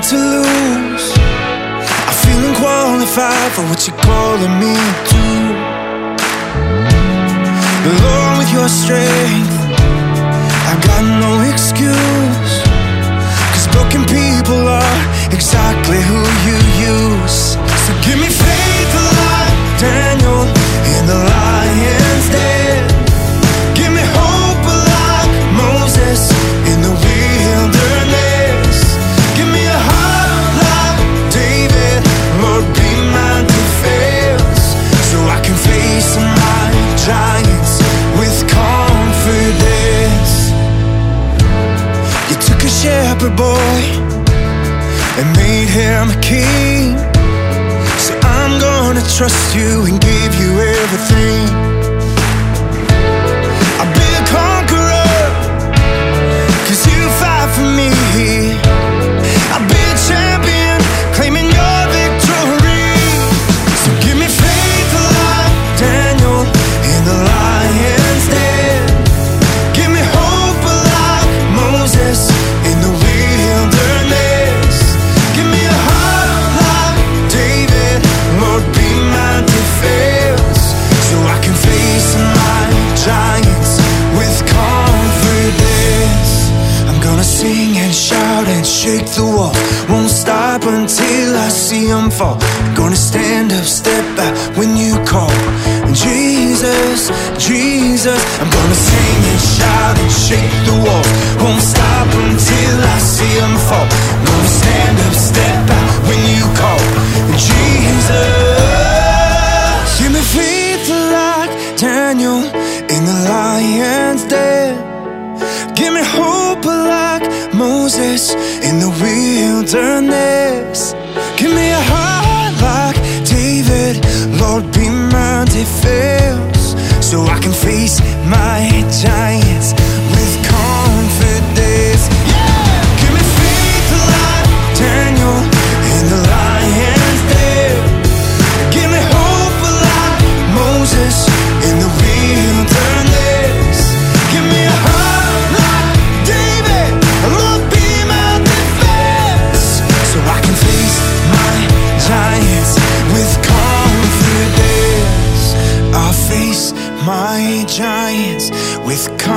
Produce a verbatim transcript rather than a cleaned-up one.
to lose. I feel unqualified for what you're calling me to. Lord, with your strength, I got no excuse, 'cause broken people are exactly who you use. So give me faith like Daniel in the lion's den. Give me hope like Moses in the wilderness. Give me a heart like David, Lord, be my defense, so I can face my giants with confidence. You took a shepherd boy and made him a king, so I'm gonna trust you and give you everything. I'll be a conqueror, 'cause you fight for me. I'll be a champion, claiming your victory. So give me faith like Daniel in the lion's den. Give me hope like Moses in the wilderness. Give me a heart like David, Lord, be my defense, so I can face my giants with confidence. I'm gonna sing and shout and shake the wall, won't stop until I see them fall. Gonna stand up, step back when you call. And Jesus, Jesus, I'm gonna sing and shout and shake the walls, won't stop until I see them fall. Gonna stand up, step back when you call. And Jesus, give me faith like Daniel in the lion's den. Give me hope like Moses in the wilderness. Give me a heart like David, Lord, be my defense, so I can face my giants with confidence. Yeah! Give me faith like Daniel in the lion's den. Give me hope like Moses in the wilderness. Give me a heart like David, Lord, be my defense, so I can face my giants with confidence. I'll face my giants with confidence.